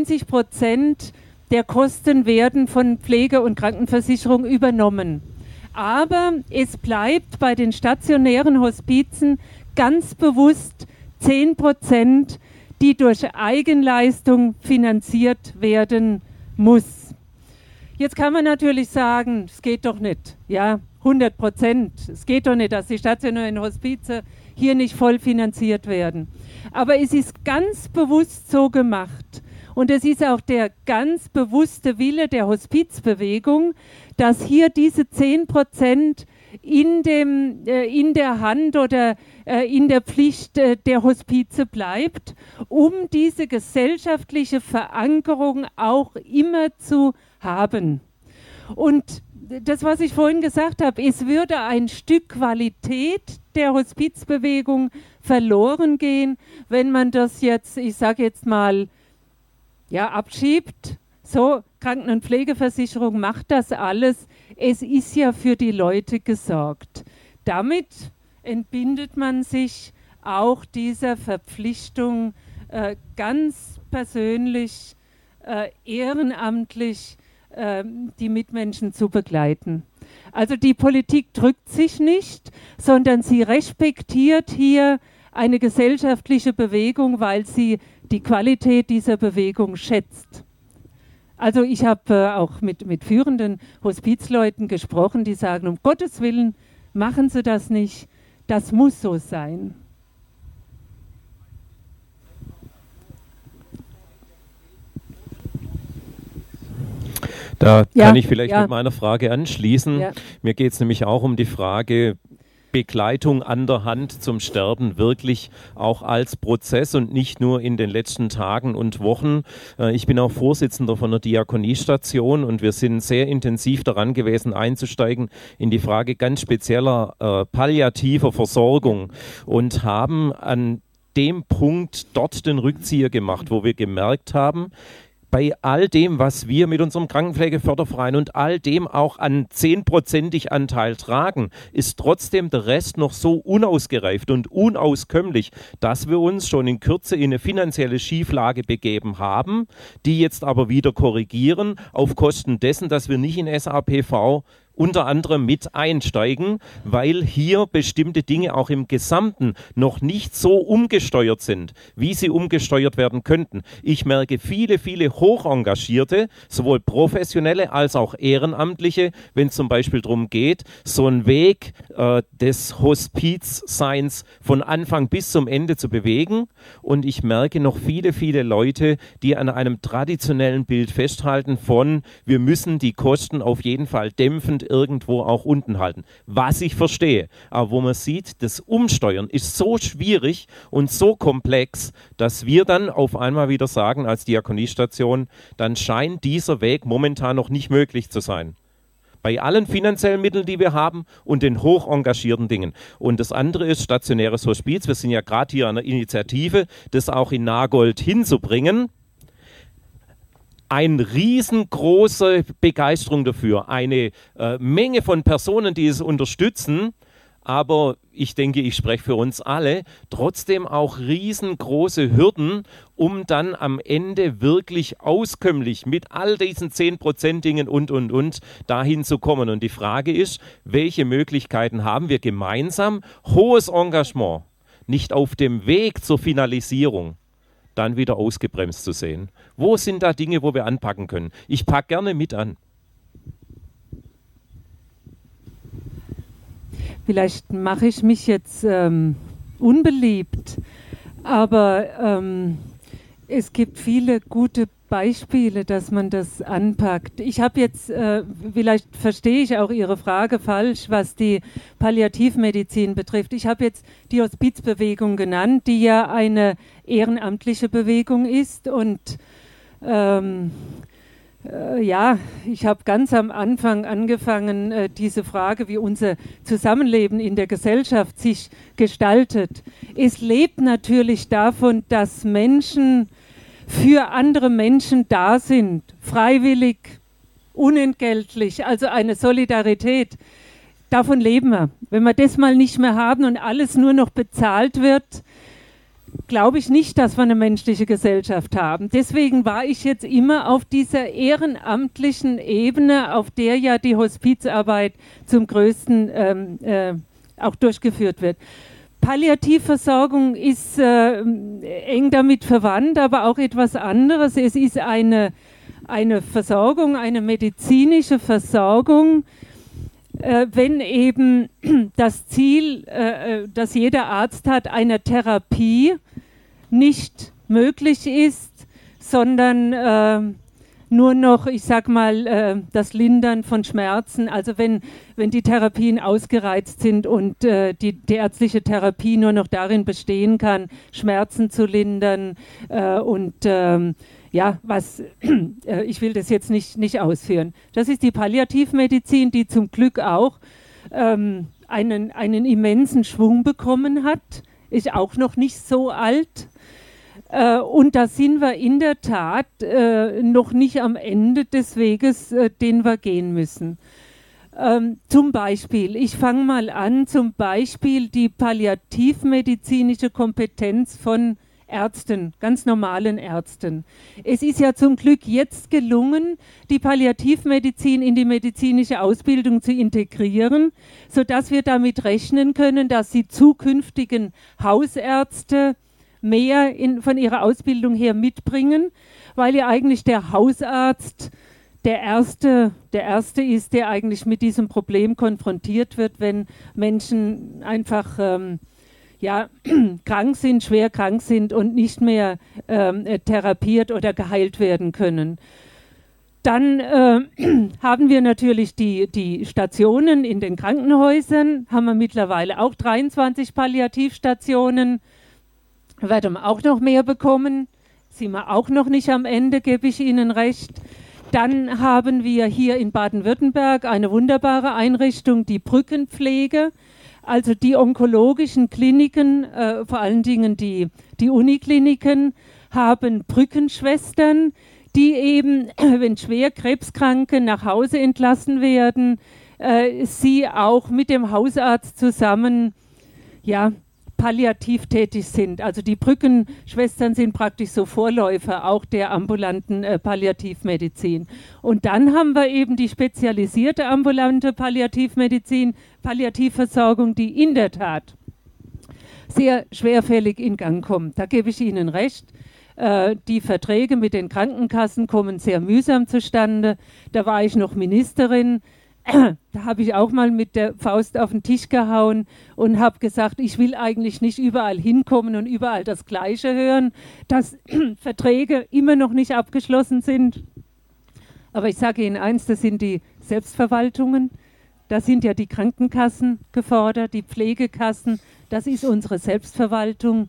90% der Kosten werden von Pflege- und Krankenversicherung übernommen. Aber es bleibt bei den stationären Hospizen ganz bewusst 10%, die durch Eigenleistung finanziert werden muss. Jetzt kann man natürlich sagen, es geht doch nicht, ja, 100%. Es geht doch nicht, dass die stationären Hospize hier nicht voll finanziert werden. Aber es ist ganz bewusst so gemacht. Und es ist auch der ganz bewusste Wille der Hospizbewegung, dass hier diese 10% in der Hand oder in der Pflicht der Hospize bleibt, um diese gesellschaftliche Verankerung auch immer zu haben. Und das, was ich vorhin gesagt habe, es würde ein Stück Qualität der Hospizbewegung verloren gehen, wenn man das jetzt, ich sage jetzt mal, ja, abschiebt. So, Kranken- und Pflegeversicherung macht das alles. Es ist ja für die Leute gesorgt. Damit entbindet man sich auch dieser Verpflichtung, ganz persönlich, ehrenamtlich die Mitmenschen zu begleiten. Also die Politik drückt sich nicht, sondern sie respektiert hier eine gesellschaftliche Bewegung, weil sie die Qualität dieser Bewegung schätzt. Also ich habe auch mit führenden Hospizleuten gesprochen, die sagen, um Gottes Willen, machen Sie das nicht, das muss so sein. Da kann ich vielleicht mit meiner Frage anschließen. Ja. Mir geht es nämlich auch um die Frage, Begleitung an der Hand zum Sterben wirklich auch als Prozess und nicht nur in den letzten Tagen und Wochen. Ich bin auch Vorsitzender von einer Diakoniestation und wir sind sehr intensiv daran gewesen, einzusteigen in die Frage ganz spezieller palliativer Versorgung und haben an dem Punkt dort den Rückzieher gemacht, wo wir gemerkt haben, bei all dem, was wir mit unserem Krankenpflegeförderverein und all dem auch an 10%ig Anteil tragen, ist trotzdem der Rest noch so unausgereift und unauskömmlich, dass wir uns schon in Kürze in eine finanzielle Schieflage begeben haben, die jetzt aber wieder korrigieren auf Kosten dessen, dass wir nicht in SAPV unter anderem mit einsteigen, weil hier bestimmte Dinge auch im Gesamten noch nicht so umgesteuert sind, wie sie umgesteuert werden könnten. Ich merke viele, viele Hochengagierte, sowohl professionelle als auch ehrenamtliche, wenn es zum Beispiel darum geht, so einen Weg des Hospizseins von Anfang bis zum Ende zu bewegen. Und ich merke noch viele, viele Leute, die an einem traditionellen Bild festhalten von, wir müssen die Kosten auf jeden Fall dämpfend irgendwo auch unten halten. Was ich verstehe, aber wo man sieht, das Umsteuern ist so schwierig und so komplex, dass wir dann auf einmal wieder sagen als Diakoniestation, dann scheint dieser Weg momentan noch nicht möglich zu sein. Bei allen finanziellen Mitteln, die wir haben und den hoch engagierten Dingen. Und das andere ist stationäres Hospiz. Wir sind ja gerade hier an der Initiative, das auch in Nagold hinzubringen. Eine riesengroße Begeisterung dafür, eine Menge von Personen, die es unterstützen, aber ich denke, ich spreche für uns alle, trotzdem auch riesengroße Hürden, um dann am Ende wirklich auskömmlich mit all diesen 10% Dingen und dahin zu kommen. Und die Frage ist, welche Möglichkeiten haben wir gemeinsam? Hohes Engagement, nicht auf dem Weg zur Finalisierung, dann wieder ausgebremst zu sehen. Wo sind da Dinge, wo wir anpacken können? Ich packe gerne mit an. Vielleicht mache ich mich jetzt unbeliebt, aber es gibt viele gute Beispiele, dass man das anpackt. Ich habe jetzt, vielleicht verstehe ich auch Ihre Frage falsch, was die Palliativmedizin betrifft. Ich habe jetzt die Hospizbewegung genannt, die ja eine ehrenamtliche Bewegung ist und ja, ich habe ganz am Anfang angefangen, diese Frage, wie unser Zusammenleben in der Gesellschaft sich gestaltet. Es lebt natürlich davon, dass Menschen für andere Menschen da sind, freiwillig, unentgeltlich, also eine Solidarität. Davon leben wir. Wenn wir das mal nicht mehr haben und alles nur noch bezahlt wird, glaube ich nicht, dass wir eine menschliche Gesellschaft haben. Deswegen war ich jetzt immer auf dieser ehrenamtlichen Ebene, auf der ja die Hospizarbeit zum größten auch durchgeführt wird. Palliativversorgung ist eng damit verwandt, aber auch etwas anderes. Es ist eine Versorgung, eine medizinische Versorgung, wenn eben das Ziel, das jeder Arzt hat, einer Therapie nicht möglich ist, sondern nur noch, ich sag mal, das Lindern von Schmerzen, also wenn die Therapien ausgereizt sind und die ärztliche Therapie nur noch darin bestehen kann, Schmerzen zu lindern ja, ich will das jetzt nicht ausführen. Das ist die Palliativmedizin, die zum Glück auch einen immensen Schwung bekommen hat, ist auch noch nicht so alt. Und da sind wir in der Tat noch nicht am Ende des Weges, den wir gehen müssen. Zum Beispiel, ich fange mal an, zum Beispiel die palliativmedizinische Kompetenz von Ärzten, ganz normalen Ärzten. Es ist ja zum Glück jetzt gelungen, die Palliativmedizin in die medizinische Ausbildung zu integrieren, sodass wir damit rechnen können, dass die zukünftigen Hausärzte mehr von ihrer Ausbildung her mitbringen, weil ja eigentlich der Hausarzt der Erste ist, der eigentlich mit diesem Problem konfrontiert wird, wenn Menschen einfach krank sind, schwer krank sind und nicht mehr therapiert oder geheilt werden können. Dann haben wir natürlich die Stationen in den Krankenhäusern, haben wir mittlerweile auch 23 Palliativstationen, werden wir auch noch mehr bekommen, sind wir auch noch nicht am Ende, gebe ich Ihnen recht. Dann haben wir hier in Baden-Württemberg eine wunderbare Einrichtung, die Brückenpflege, also die onkologischen Kliniken, vor allen Dingen die Unikliniken, haben Brückenschwestern, die eben, wenn schwer Krebskranke nach Hause entlassen werden, sie auch mit dem Hausarzt zusammen, palliativ tätig sind. Also die Brückenschwestern sind praktisch so Vorläufer auch der ambulanten Palliativmedizin. Und dann haben wir eben die spezialisierte ambulante Palliativmedizin, Palliativversorgung, die in der Tat sehr schwerfällig in Gang kommt. Da gebe ich Ihnen recht. Die Verträge mit den Krankenkassen kommen sehr mühsam zustande. Da war ich noch Ministerin. Da habe ich auch mal mit der Faust auf den Tisch gehauen und habe gesagt, ich will eigentlich nicht überall hinkommen und überall das Gleiche hören, dass Verträge immer noch nicht abgeschlossen sind. Aber ich sage Ihnen eins, das sind die Selbstverwaltungen, da sind ja die Krankenkassen gefordert, die Pflegekassen, das ist unsere Selbstverwaltung.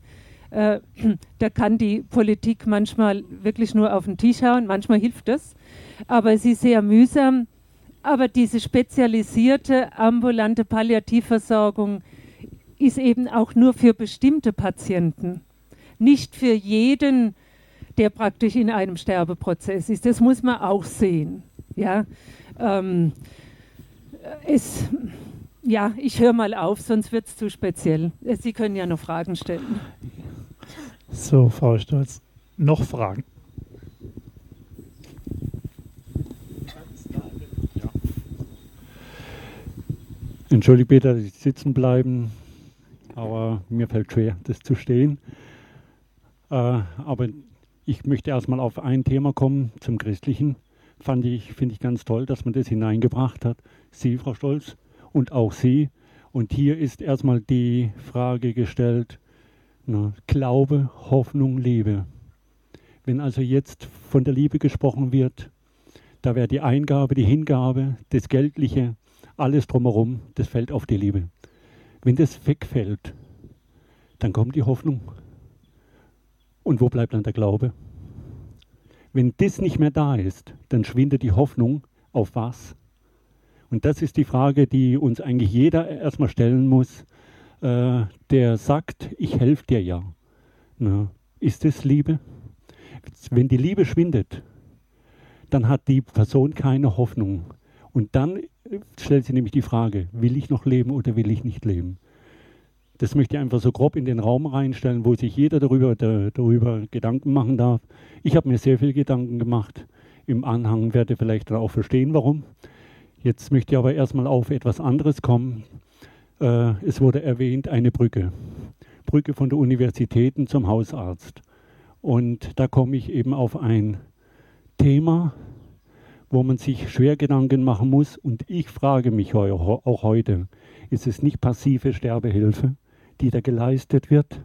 Da kann die Politik manchmal wirklich nur auf den Tisch hauen, manchmal hilft das, aber es ist sehr mühsam. Aber diese spezialisierte ambulante Palliativversorgung ist eben auch nur für bestimmte Patienten, nicht für jeden, der praktisch in einem Sterbeprozess ist. Das muss man auch sehen. Ja? Ja, ich höre mal auf, sonst wird es zu speziell. Sie können ja noch Fragen stellen. So, Frau Stolz, noch Fragen? Ja. Entschuldigt bitte, dass ich sitzen bleiben, aber mir fällt schwer, das zu stehen. Aber ich möchte erstmal auf ein Thema kommen, zum Christlichen. Finde ich ganz toll, dass man das hineingebracht hat. Sie, Frau Stolz, und auch Sie. Und hier ist erstmal die Frage gestellt, Glaube, Hoffnung, Liebe. Wenn also jetzt von der Liebe gesprochen wird, da wäre die Eingabe, die Hingabe, das Geldliche, alles drumherum, das fällt auf die Liebe. Wenn das wegfällt, dann kommt die Hoffnung. Und wo bleibt dann der Glaube? Wenn das nicht mehr da ist, dann schwindet die Hoffnung auf was? Und das ist die Frage, die uns eigentlich jeder erstmal stellen muss, der sagt, ich helfe dir ja. Ist das Liebe? Wenn die Liebe schwindet, dann hat die Person keine Hoffnung. Und dann stellt sie nämlich die Frage, will ich noch leben oder will ich nicht leben? Das möchte ich einfach so grob in den Raum reinstellen, wo sich jeder darüber Gedanken machen darf. Ich habe mir sehr viel Gedanken gemacht. Im Anhang werde ich vielleicht dann auch verstehen, warum. Jetzt möchte ich aber erstmal auf etwas anderes kommen. Es wurde erwähnt, eine Brücke. Brücke von der Universität zum Hausarzt. Und da komme ich eben auf ein Thema, wo man sich schwer Gedanken machen muss. Und ich frage mich auch heute, ist es nicht passive Sterbehilfe, die da geleistet wird?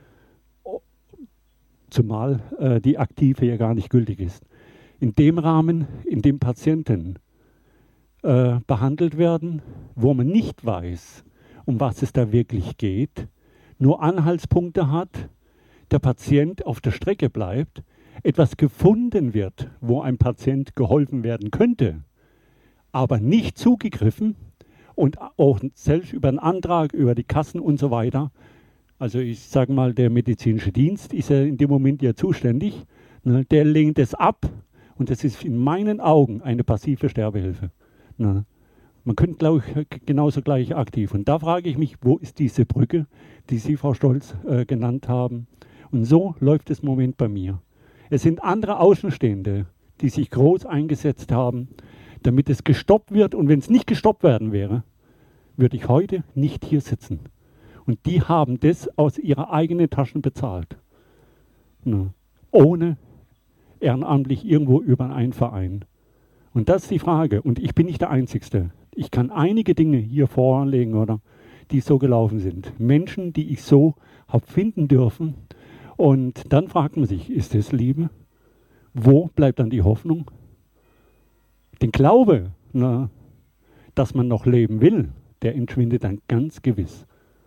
Zumal die aktive ja gar nicht gültig ist. In dem Rahmen, in dem Patienten behandelt werden, wo man nicht weiß, um was es da wirklich geht, nur Anhaltspunkte hat, der Patient auf der Strecke bleibt, etwas gefunden wird, wo einem Patient geholfen werden könnte, aber nicht zugegriffen und auch selbst über einen Antrag, über die Kassen und so weiter. Also ich sage mal, der medizinische Dienst ist ja in dem Moment ja zuständig, ne, der lehnt es ab und das ist in meinen Augen eine passive Sterbehilfe. Ne. Man könnte, glaube ich, genauso gleich aktiv. Und da frage ich mich, wo ist diese Brücke, die Sie, Frau Stolz, genannt haben? Und so läuft es im Moment bei mir. Es sind andere Außenstehende, die sich groß eingesetzt haben, damit es gestoppt wird. Und wenn es nicht gestoppt werden wäre, würde ich heute nicht hier sitzen. Und die haben das aus ihrer eigenen Taschen bezahlt. Ne? Ohne ehrenamtlich irgendwo über einen Verein. Und das ist die Frage. Und ich bin nicht der Einzige. Ich kann einige Dinge hier vorlegen, oder, die so gelaufen sind. Menschen, die ich so habe finden dürfen. Und dann fragt man sich, ist das Liebe? Wo bleibt dann die Hoffnung? Den Glaube, dass man noch leben will, der entschwindet dann ganz gewiss.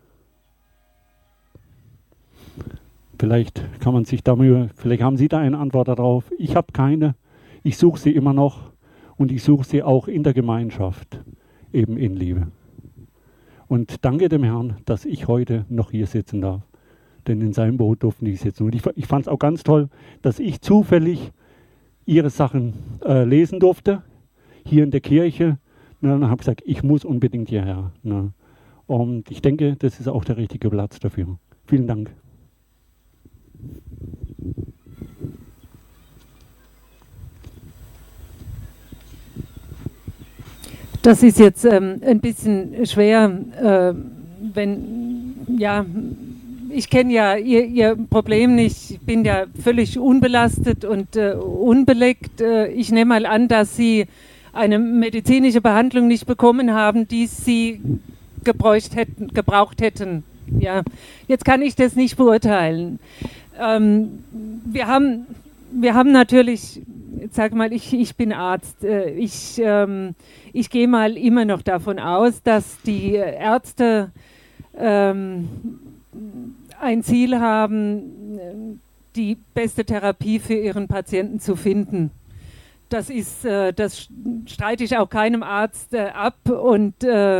Vielleicht kann man sich darüber, vielleicht haben Sie da eine Antwort darauf. Ich habe keine. Ich suche sie immer noch und ich suche sie auch in der Gemeinschaft, eben in Liebe. Und danke dem Herrn, dass ich heute noch hier sitzen darf. Denn in seinem Boot durften ich sitzen. Und ich fand es auch ganz toll, dass ich zufällig Ihre Sachen lesen durfte, hier in der Kirche. Und habe gesagt, ich muss unbedingt hierher. Und ich denke, das ist auch der richtige Platz dafür. Vielen Dank. Das ist jetzt ein bisschen schwer, ich kenne ja ihr Problem nicht, ich bin ja völlig unbelastet und unbeleckt. Ich nehme mal an, dass Sie eine medizinische Behandlung nicht bekommen haben, die Sie gebraucht hätten. Ja, jetzt kann ich das nicht beurteilen. Wir haben natürlich, sag mal, ich bin Arzt. Ich gehe mal immer noch davon aus, dass die Ärzte ein Ziel haben, die beste Therapie für ihren Patienten zu finden. Das streite ich auch keinem Arzt ab und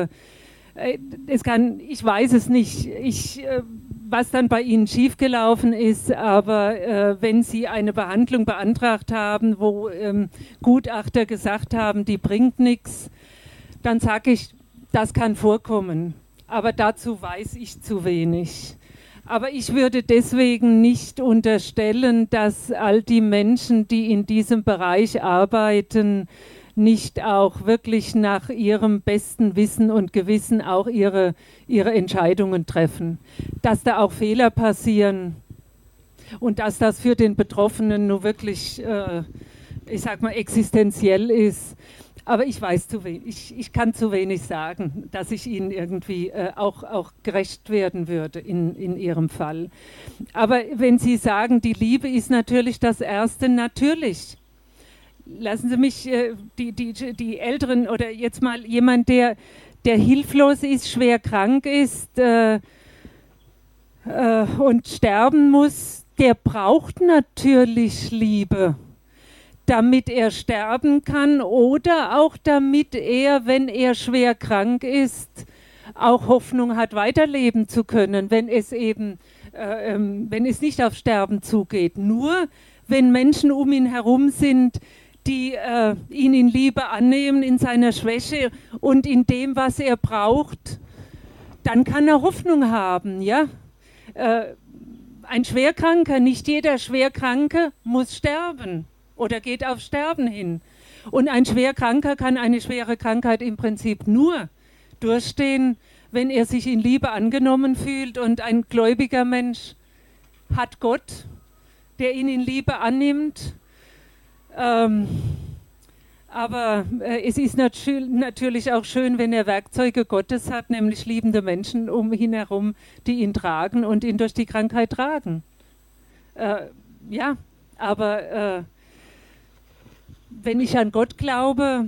ich weiß es nicht, was dann bei Ihnen schiefgelaufen ist, aber wenn Sie eine Behandlung beantragt haben, wo Gutachter gesagt haben, die bringt nichts, dann sage ich, Das kann vorkommen, aber dazu weiß ich zu wenig. Aber ich würde deswegen nicht unterstellen, dass all die Menschen, die in diesem Bereich arbeiten, nicht auch wirklich nach ihrem besten Wissen und Gewissen auch ihre Entscheidungen treffen. Dass da auch Fehler passieren und dass das für den Betroffenen nur wirklich, ich sag mal, existenziell ist. Aber ich weiß zu wenig, ich kann zu wenig sagen, dass ich ihnen irgendwie auch gerecht werden würde in ihrem Fall. Aber wenn Sie sagen, die Liebe ist natürlich das Erste, natürlich. Lassen Sie mich, die Älteren oder jetzt mal jemand, der hilflos ist, schwer krank ist und sterben muss, der braucht natürlich Liebe, damit er sterben kann oder auch damit er, wenn er schwer krank ist, auch Hoffnung hat, weiterleben zu können, wenn es eben, wenn es nicht auf Sterben zugeht. Nur wenn Menschen um ihn herum sind, die ihn in Liebe annehmen, in seiner Schwäche und in dem, was er braucht, dann kann er Hoffnung haben, ja. Ein Schwerkranker, nicht jeder Schwerkranke muss sterben oder geht auf Sterben hin. Und ein Schwerkranker kann eine schwere Krankheit im Prinzip nur durchstehen, wenn er sich in Liebe angenommen fühlt. Und ein gläubiger Mensch hat Gott, der ihn in Liebe annimmt. Aber es ist natürlich auch schön, wenn er Werkzeuge Gottes hat, nämlich liebende Menschen um ihn herum, die ihn tragen und ihn durch die Krankheit tragen. Ja, aber wenn ich an Gott glaube,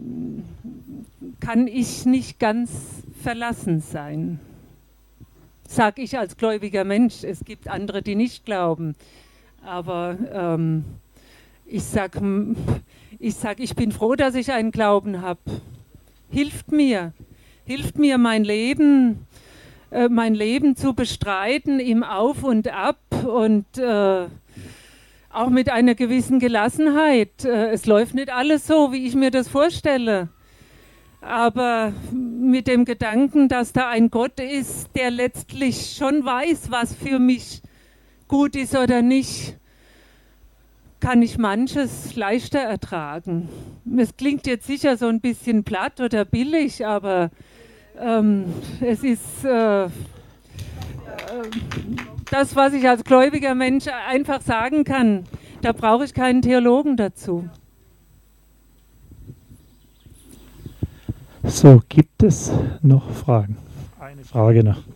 kann ich nicht ganz verlassen sein. Sag ich als gläubiger Mensch. Es gibt andere, die nicht glauben. Aber ich sag, ich bin froh, dass ich einen Glauben habe. Hilft mir mein Leben zu bestreiten im Auf und Ab und auch mit einer gewissen Gelassenheit. Es läuft nicht alles so, wie ich mir das vorstelle. Aber mit dem Gedanken, dass da ein Gott ist, der letztlich schon weiß, was für mich gut ist oder nicht, kann ich manches leichter ertragen. Es klingt jetzt sicher so ein bisschen platt oder billig, aber es ist das, was ich als gläubiger Mensch einfach sagen kann. Da brauche ich keinen Theologen dazu. So, gibt es noch Fragen? Eine Frage noch.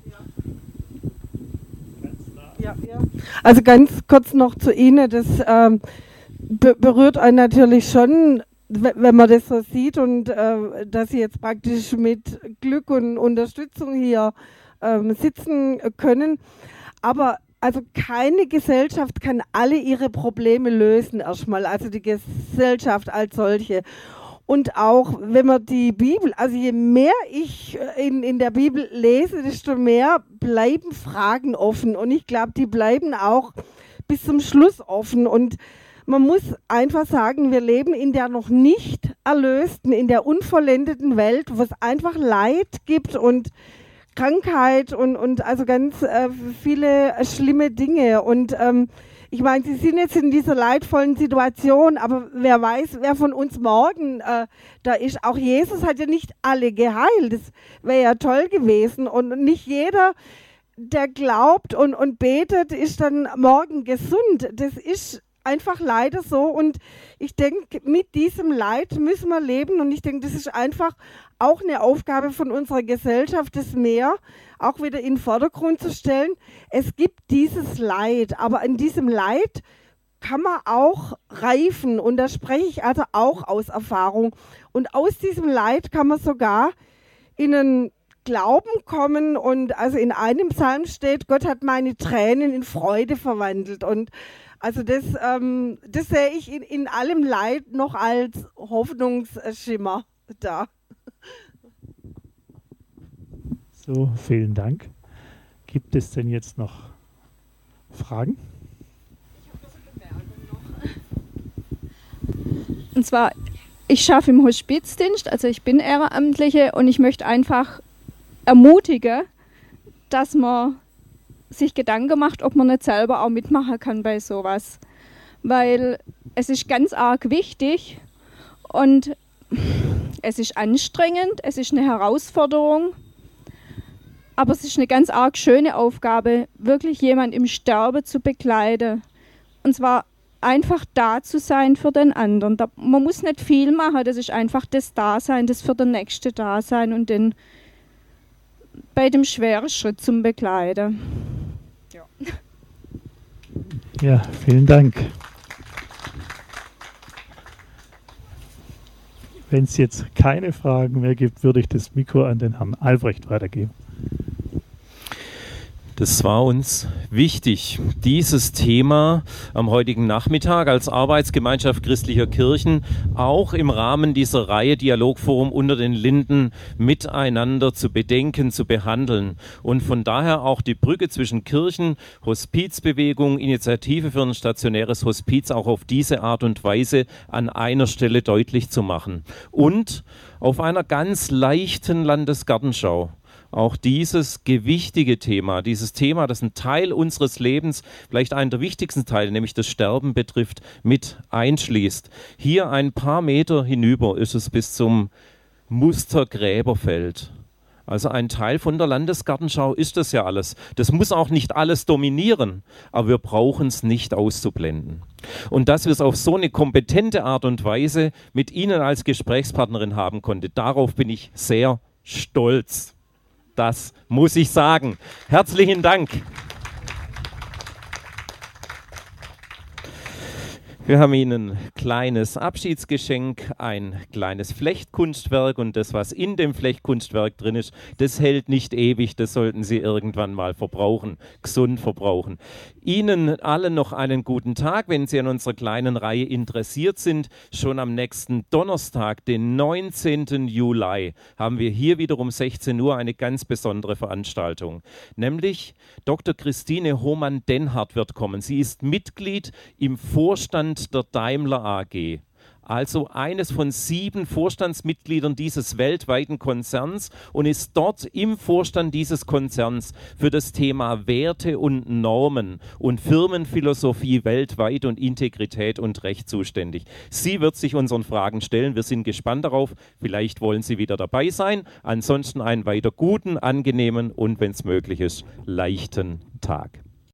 Ja. Also ganz kurz noch zu Ihnen, das berührt einen natürlich schon, wenn man das so sieht und dass Sie jetzt praktisch mit Glück und Unterstützung hier sitzen können. Aber also keine Gesellschaft kann alle ihre Probleme lösen erstmal, also die Gesellschaft als solche. Und auch wenn man die Bibel, also je mehr ich in der Bibel lese, desto mehr bleiben Fragen offen. Und ich glaube, die bleiben auch bis zum Schluss offen. Und man muss einfach sagen, wir leben in der noch nicht erlösten, in der unvollendeten Welt, wo es einfach Leid gibt und Krankheit und also ganz viele schlimme Dinge. Und ich meine, Sie sind jetzt in dieser leidvollen Situation, aber wer weiß, wer von uns morgen da ist. Auch Jesus hat ja nicht alle geheilt. Das wäre ja toll gewesen. Und nicht jeder, der glaubt und betet, ist dann morgen gesund. Das ist einfach leider so. Und ich denke, mit diesem Leid müssen wir leben. Und ich denke, das ist einfach auch eine Aufgabe von unserer Gesellschaft, das mehr auch wieder in den Vordergrund zu stellen. Es gibt dieses Leid, aber in diesem Leid kann man auch reifen. Und da spreche ich also auch aus Erfahrung. Und aus diesem Leid kann man sogar in einen Glauben kommen. Und also in einem Psalm steht, Gott hat meine Tränen in Freude verwandelt. Und also das sehe ich in allem Leid noch als Hoffnungsschimmer da. So, vielen Dank. Gibt es denn jetzt noch Fragen? Und zwar, ich schaffe im Hospizdienst, also ich bin Ehrenamtliche und ich möchte einfach ermutigen, dass man sich Gedanken macht, ob man nicht selber auch mitmachen kann bei sowas. Weil es ist ganz arg wichtig und es ist anstrengend, es ist eine Herausforderung, aber es ist eine ganz arg schöne Aufgabe, wirklich jemand im Sterben zu begleiten. Und zwar einfach da zu sein für den anderen. Man muss nicht viel machen, das ist einfach das Dasein, das für den Nächsten Dasein und den bei dem schweren Schritt zum Begleiten. Ja, vielen Dank. Wenn es jetzt keine Fragen mehr gibt, würde ich das Mikro an den Herrn Albrecht weitergeben. Das war uns wichtig, dieses Thema am heutigen Nachmittag als Arbeitsgemeinschaft christlicher Kirchen auch im Rahmen dieser Reihe Dialogforum unter den Linden miteinander zu bedenken, zu behandeln und von daher auch die Brücke zwischen Kirchen, Hospizbewegung, Initiative für ein stationäres Hospiz auch auf diese Art und Weise an einer Stelle deutlich zu machen. Und auf einer ganz leichten Landesgartenschau auch dieses gewichtige Thema, dieses Thema, das ein Teil unseres Lebens, vielleicht einen der wichtigsten Teile, nämlich das Sterben betrifft, mit einschließt. Hier ein paar Meter hinüber ist es bis zum Mustergräberfeld. Also ein Teil von der Landesgartenschau ist das ja alles. Das muss auch nicht alles dominieren, aber wir brauchen es nicht auszublenden. Und dass wir es auf so eine kompetente Art und Weise mit Ihnen als Gesprächspartnerin haben konnte, darauf bin ich sehr stolz. Das muss ich sagen. Herzlichen Dank. Wir haben Ihnen ein kleines Abschiedsgeschenk, ein kleines Flechtkunstwerk und das, was in dem Flechtkunstwerk drin ist, das hält nicht ewig, das sollten Sie irgendwann mal verbrauchen, gesund verbrauchen. Ihnen allen noch einen guten Tag, wenn Sie an unserer kleinen Reihe interessiert sind. Schon am nächsten Donnerstag, den 19. Juli, haben wir hier wieder um 16 Uhr eine ganz besondere Veranstaltung. Nämlich Dr. Christine Hohmann-Denhardt wird kommen. Sie ist Mitglied im Vorstand der Daimler AG. Also eines von 7 Vorstandsmitgliedern dieses weltweiten Konzerns und ist dort im Vorstand dieses Konzerns für das Thema Werte und Normen und Firmenphilosophie weltweit und Integrität und Recht zuständig. Sie wird sich unseren Fragen stellen. Wir sind gespannt darauf. Vielleicht wollen Sie wieder dabei sein. Ansonsten einen weiter guten, angenehmen und, wenn es möglich ist, leichten Tag.